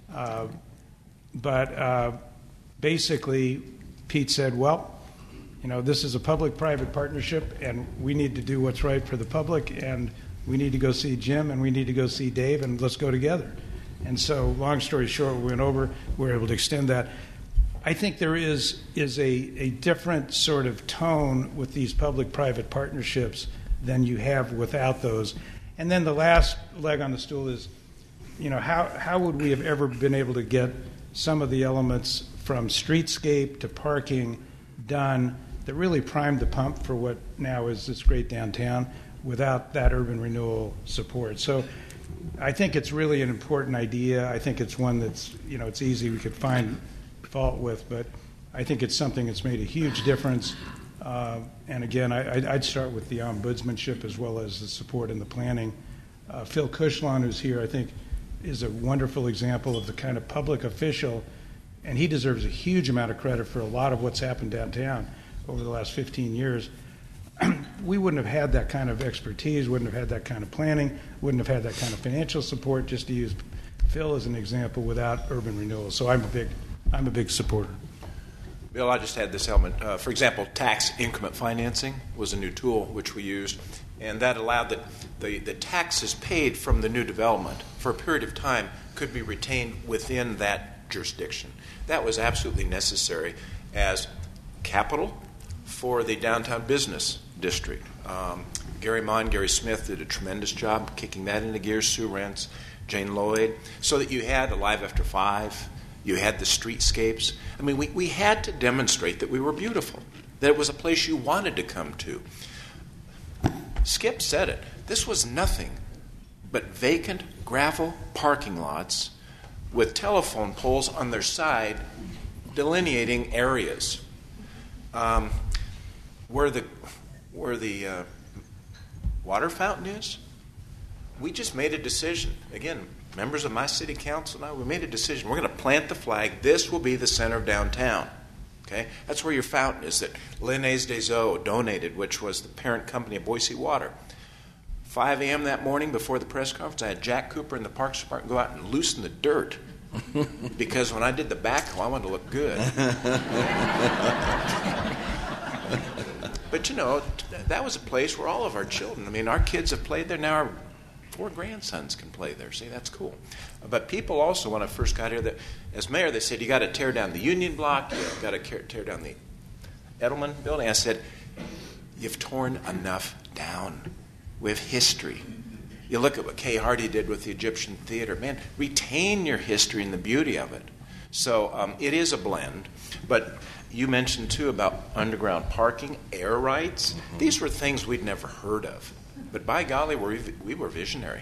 But basically, Pete said, well, this is a public-private partnership, and we need to do what's right for the public, and we need to go see Jim, and we need to go see Dave, and let's go together. And so, long story short, we went over, we were able to extend that. I think there is a different sort of tone with these public-private partnerships than you have without those. And then the last leg on the stool is, how would we have ever been able to get some of the elements from streetscape to parking done that really primed the pump for what now is this great downtown without that urban renewal support. So I think it's really an important idea. I think it's one that's, it's easy we could find fault with, but I think it's something that's made a huge difference. And again, I'd start with the ombudsmanship as well as the support and the planning. Phil Kushlon, who's here, I think is a wonderful example of the kind of public official, and he deserves a huge amount of credit for a lot of what's happened downtown over the last 15 years. We wouldn't have had that kind of expertise, wouldn't have had that kind of planning, wouldn't have had that kind of financial support, just to use Phil as an example, without urban renewal. So I'm a big supporter. Bill, I just had this element. For example, tax increment financing was a new tool which we used, and that allowed that the taxes paid from the new development for a period of time could be retained within that jurisdiction. That was absolutely necessary as capital for the downtown business district. Gary Mon, Gary Smith did a tremendous job kicking that into gear, Sue Rentz, Jane Lloyd, so that you had Alive After 5, you had the streetscapes. I mean, we had to demonstrate that we were beautiful, that it was a place you wanted to come to. Skip said it. This was nothing but vacant gravel parking lots with telephone poles on their side delineating areas. Where the water fountain is, we just made a decision. Again, members of my city council and I, we made a decision. We're going to plant the flag. This will be the center of downtown. Okay, that's where your fountain is that Linnaeus des Eaux donated, which was the parent company of Boise Water. 5 a.m. that morning before the press conference, I had Jack Cooper in the Parks Department go out and loosen the dirt because when I did the backhoe, I wanted to look good. But that was a place where all of our children, I mean, our kids have played there. Now our 4 grandsons can play there. See, that's cool. But people also, when I first got here, as mayor, they said, you got to tear down the Union Block, you got to tear down the Edelman building. I said, you've torn enough down. We have history. You look at what Kay Hardy did with the Egyptian Theater. Man, retain your history and the beauty of it. So it is a blend. But you mentioned, too, about underground parking, air rights. Mm-hmm. These were things we'd never heard of. But by golly, we were visionary.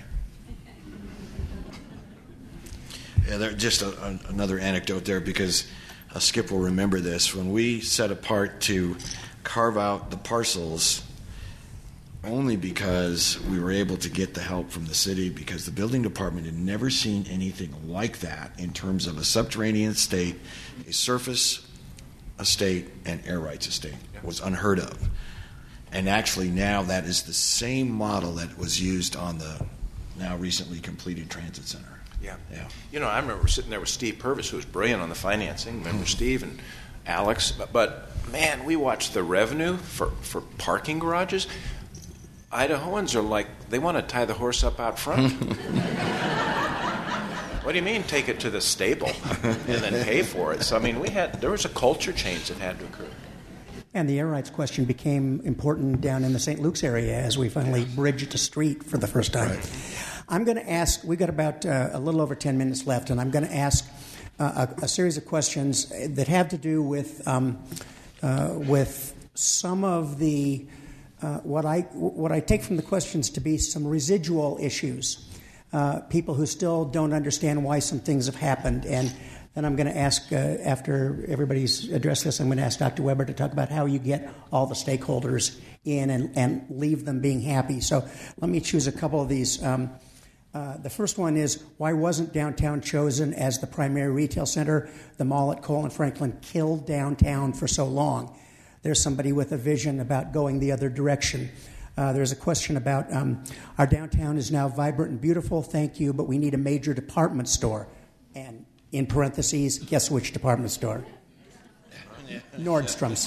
Yeah, just another anecdote there, because Skip will remember this. When we set apart to carve out the parcels, only because we were able to get the help from the city, because the building department had never seen anything like that in terms of a subterranean estate, a surface estate, and air rights estate. It was unheard of. And actually now that is the same model that was used on the now recently completed transit center. Yeah. I remember sitting there with Steve Purvis, who was brilliant on the financing. Remember Steve and Alex? But man, we watched the revenue for parking garages. Idahoans are like, they want to tie the horse up out front. What do you mean, take it to the stable and then pay for it? So, I mean, there was a culture change that had to occur. And the air rights question became important down in the St. Luke's area as we finally bridged the street for the first time. Right. I'm going to ask, we've got about a little over 10 minutes left, and I'm going to ask a series of questions that have to do with some of the, what I take from the questions to be some residual issues, people who still don't understand why some things have happened. And then I'm going to ask, after everybody's addressed this, I'm going to ask Dr. Weber to talk about how you get all the stakeholders in and leave them being happy. So let me choose a couple of these. The first one is, why wasn't downtown chosen as the primary retail center? The mall at Cole and Franklin killed downtown for so long. There's somebody with a vision about going the other direction. There's a question about our downtown is now vibrant and beautiful, thank you, but we need a major department store. And in parentheses, guess which department store? Nordstrom's.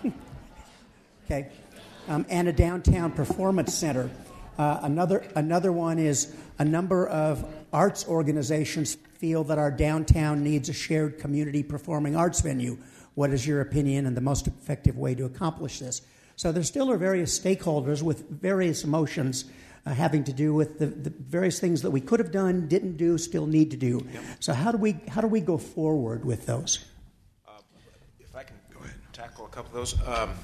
Okay. And a downtown performance center. Another one is a number of arts organizations feel that our downtown needs a shared community performing arts venue. What is your opinion and the most effective way to accomplish this? So there still are various stakeholders with various emotions having to do with the various things that we could have done, didn't do, still need to do. Yep. So how do we go forward with those? If I can go ahead and tackle a couple of those.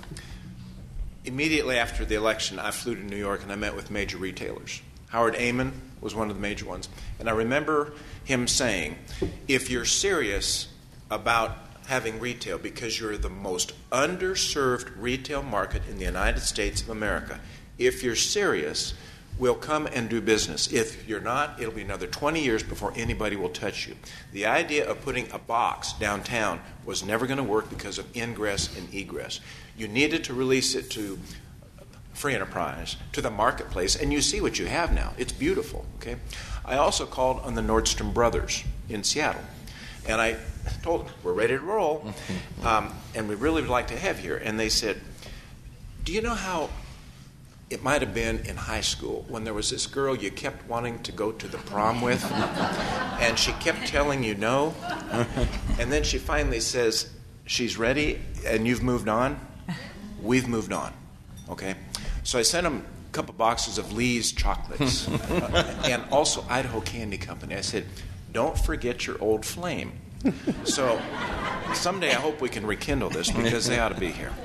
Immediately after the election, I flew to New York and I met with major retailers. Howard Amon was one of the major ones. And I remember him saying, if you're serious about having retail because you're the most underserved retail market in the United States of America, if you're serious, we'll come and do business. If you're not, it'll be another 20 years before anybody will touch you. The idea of putting a box downtown was never going to work because of ingress and egress. You needed to release it to free enterprise, to the marketplace, and you see what you have now. It's beautiful. Okay. I also called on the Nordstrom brothers in Seattle, and I told them, we're ready to roll, and we really would like to have you here. And they said, do you know how it might have been in high school when there was this girl you kept wanting to go to the prom with, and she kept telling you no, and then she finally says she's ready, and you've moved on? We've moved on. Okay? So I sent them a couple boxes of Lee's chocolates and also Idaho Candy Company. I said, don't forget your old flame. So someday I hope we can rekindle this because they ought to be here.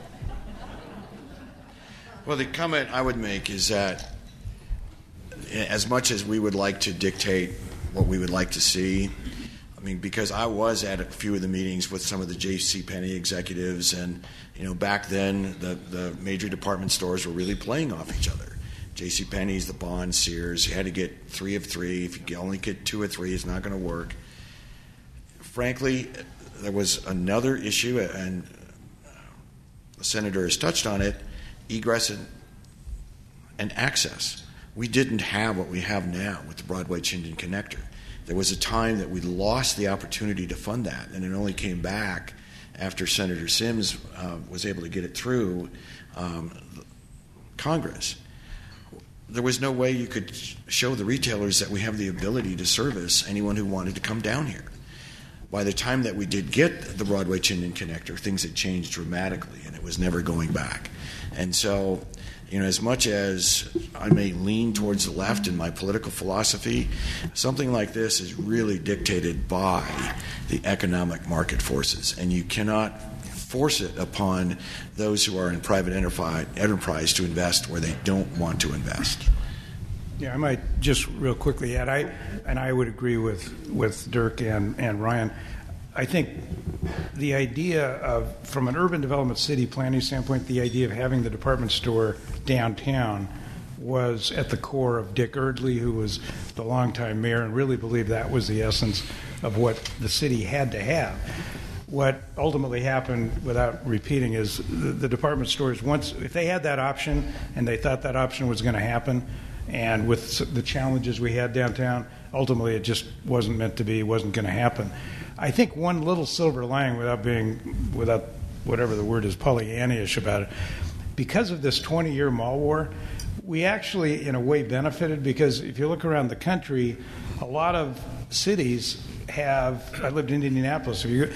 Well, the comment I would make is that as much as we would like to dictate what we would like to see, I mean, because I was at a few of the meetings with some of the JCPenney executives, and back then the major department stores were really playing off each other. JCPenney's, the Bond, Sears. You had to get 3 of 3. If you only get 2 of 3, it's not going to work. Frankly, there was another issue, and the senator has touched on it: egress and access. We didn't have what we have now with the Broadway-Chinden connector. There was a time that we lost the opportunity to fund that, and it only came back after Senator Sims was able to get it through Congress. There was no way you could show the retailers that we have the ability to service anyone who wanted to come down here. By the time that we did get the Broadway-Chinden connector, things had changed dramatically, and it was never going back. And so, as much as I may lean towards the left in my political philosophy, something like this is really dictated by the economic market forces, and you cannot force it upon those who are in private enterprise to invest where they don't want to invest. Yeah, I might just real quickly add, I would agree with Dirk and Ryan. I think the idea of, from an urban development city planning standpoint, the idea of having the department store downtown was at the core of Dick Erdley, who was the longtime mayor, and really believed that was the essence of what the city had to have. What ultimately happened, without repeating, is the department stores, if they had that option and they thought that option was going to happen, and with the challenges we had downtown, ultimately it just wasn't meant to be, wasn't going to happen. I think one little silver lining, without whatever the word is, Pollyannish about it, because of this 20-year mall war, we actually, in a way, benefited, because if you look around the country, a lot of cities have, I lived in Indianapolis,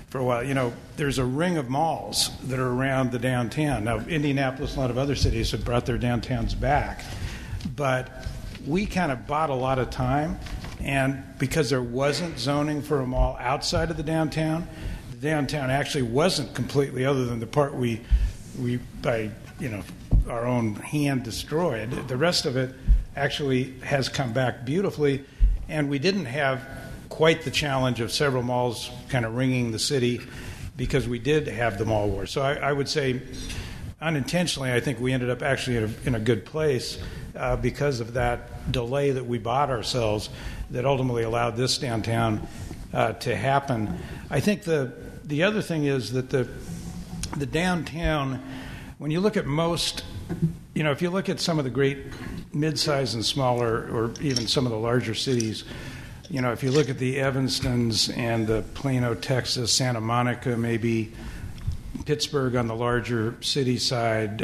for a while. You know, there's a ring of malls that are around the downtown. Now, Indianapolis and a lot of other cities have brought their downtowns back, but we kind of bought a lot of time, and because there wasn't zoning for a mall outside of the downtown actually wasn't completely, other than the part we by our own hand destroyed. The rest of it actually has come back beautifully, and we didn't have quite the challenge of several malls kind of ringing the city because we did have the mall war. So I would say unintentionally, I think we ended up actually in a good place because of that delay that we bought ourselves that ultimately allowed this downtown to happen. I think the other thing is that the downtown, when you look at most, if you look at some of the great mid-size and smaller, or even some of the larger cities, if you look at the Evanstons and the Plano, Texas, Santa Monica, maybe Pittsburgh on the larger city side,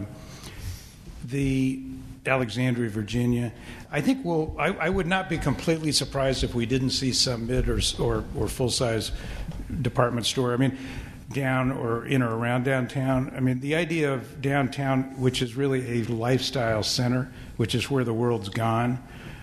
the Alexandria, Virginia, I think I would not be completely surprised if we didn't see some mid or full-size department store. I mean, down or in or around downtown. I mean, the idea of downtown, which is really a lifestyle center, which is where the world's gone,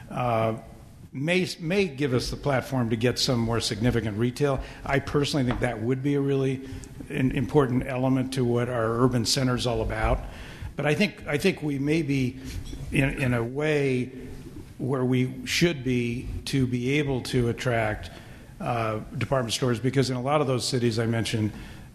may give us the platform to get some more significant retail. I personally think that would be a really important element to what our urban center is all about. But I think we may be in a way where we should be to be able to attract department stores, because in a lot of those cities I mentioned,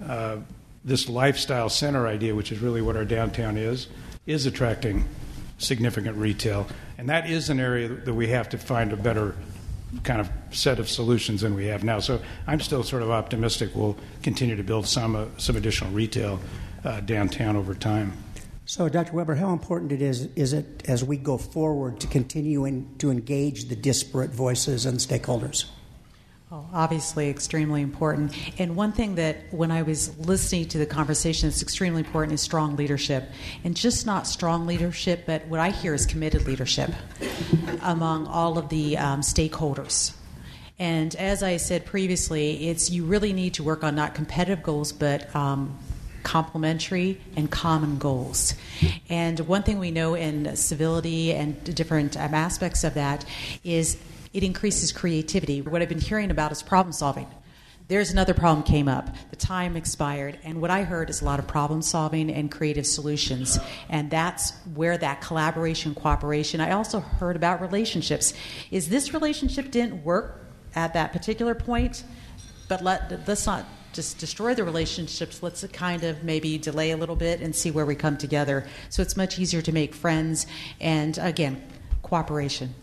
this lifestyle center idea, which is really what our downtown is attracting significant retail. And that is an area that we have to find a better kind of set of solutions than we have now. So I'm still sort of optimistic we'll continue to build some additional retail downtown over time. So, Dr. Weber, how important is it as we go forward to continue to engage the disparate voices and stakeholders? Oh, obviously extremely important. And one thing that when I was listening to the conversation that's extremely important is strong leadership. And just not strong leadership, but what I hear is committed leadership among all of the stakeholders. And as I said previously, you really need to work on not competitive goals, but complementary and common goals. And one thing we know in civility and different aspects of that is it increases creativity. What I've been hearing about is problem solving. There's another problem came up. The time expired. And what I heard is a lot of problem solving and creative solutions. And that's where that collaboration, cooperation. I also heard about relationships. Is this relationship didn't work at that particular point, but let's not just destroy the relationships. Let's kind of maybe delay a little bit and see where we come together. So it's much easier to make friends and, again, cooperation.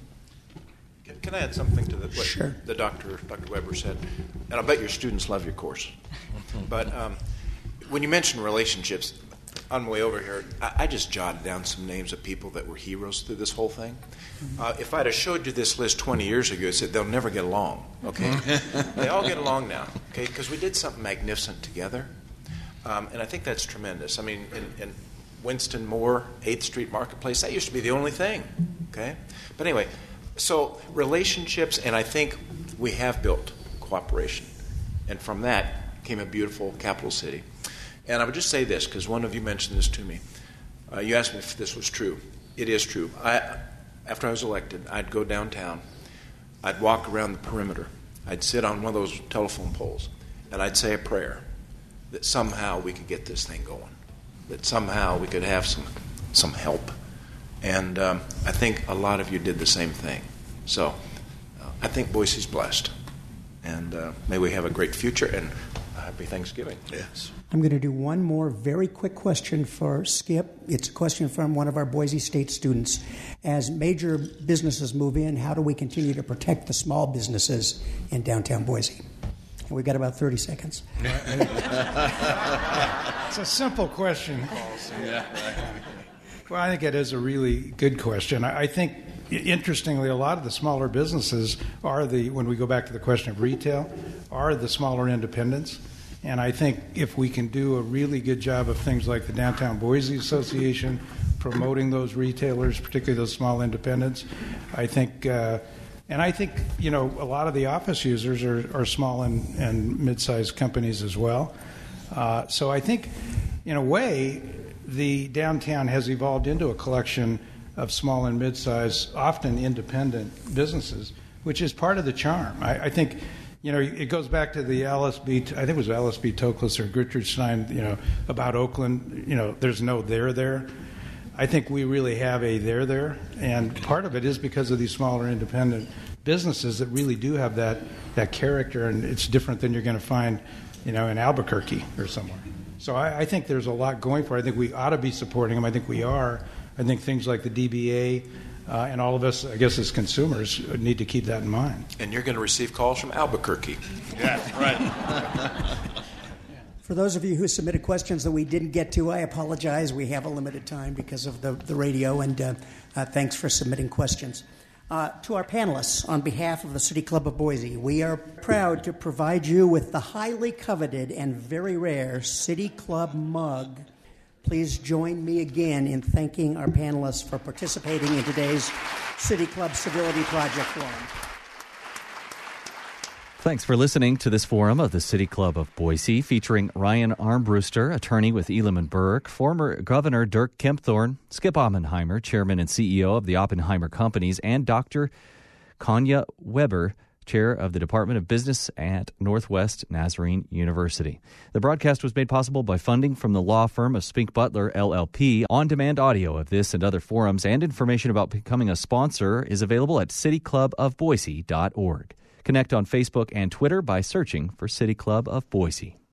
Can I add something to what Sure. the Dr. Weber said? And I bet your students love your course. But when you mention relationships, on my way over here, I just jotted down some names of people that were heroes through this whole thing. If I'd have showed you this list 20 years ago, I said they'll never get along, okay? They all get along now, okay, because we did something magnificent together. And I think that's tremendous. I mean, in Winston Moore, 8th Street Marketplace, that used to be the only thing, okay? But anyway, so relationships, and I think we have built cooperation. And from that came a beautiful capital city. And I would just say this, because one of you mentioned this to me. You asked me if this was true. It is true. After I was elected, I'd go downtown. I'd walk around the perimeter. I'd sit on one of those telephone poles, and I'd say a prayer that somehow we could get this thing going, that somehow we could have some help. And I think a lot of you did the same thing. So I think Boise's blessed. And may we have a great future and happy Thanksgiving. Yes. I'm going to do one more very quick question for Skip. It's a question from one of our Boise State students. As major businesses move in, how do we continue to protect the small businesses in downtown Boise? And we've got about 30 seconds. It's a simple question. Well, I think it is a really good question. I think, interestingly, a lot of the smaller businesses when we go back to the question of retail, are the smaller independents. And I think if we can do a really good job of things like the Downtown Boise Association, promoting those retailers, particularly those small independents, I think And I think, a lot of the office users are small and mid-sized companies as well. So I think, in a way, the downtown has evolved into a collection of small and mid-sized, often independent businesses, which is part of the charm. I think, it goes back to the I think it was Alice B. Toklas or Gertrude Stein, about Oakland, there's no there. I think we really have a there, and part of it is because of these smaller independent businesses that really do have that character, and it's different than you're going to find, in Albuquerque or somewhere. So I think there's a lot going for it. I think we ought to be supporting them. I think we are. I think things like the DBA and all of us, I guess, as consumers, need to keep that in mind. And you're going to receive calls from Albuquerque. Yeah, right. For those of you who submitted questions that we didn't get to, I apologize. We have a limited time because of the radio, and thanks for submitting questions. To our panelists, on behalf of the City Club of Boise, we are proud to provide you with the highly coveted and very rare City Club mug. Please join me again in thanking our panelists for participating in today's City Club Civility Project Forum. Thanks for listening to this forum of the City Club of Boise, featuring Ryan Armbruster, attorney with Elam & Burke, former Governor Dirk Kempthorne, Skip Oppenheimer, chairman and CEO of the Oppenheimer Companies, and Dr. Kanya Weber, chair of the Department of Business at Northwest Nazarene University. The broadcast was made possible by funding from the law firm of Spink Butler, LLP. On-demand audio of this and other forums and information about becoming a sponsor is available at cityclubofboise.org. Connect on Facebook and Twitter by searching for City Club of Boise.